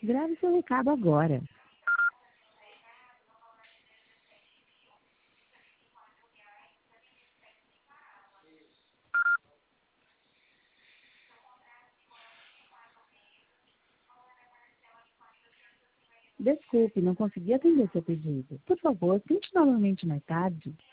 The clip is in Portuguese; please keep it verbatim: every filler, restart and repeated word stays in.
Grave seu recado agora. Desculpe, não consegui atender seu pedido. Por favor, tente novamente mais tarde.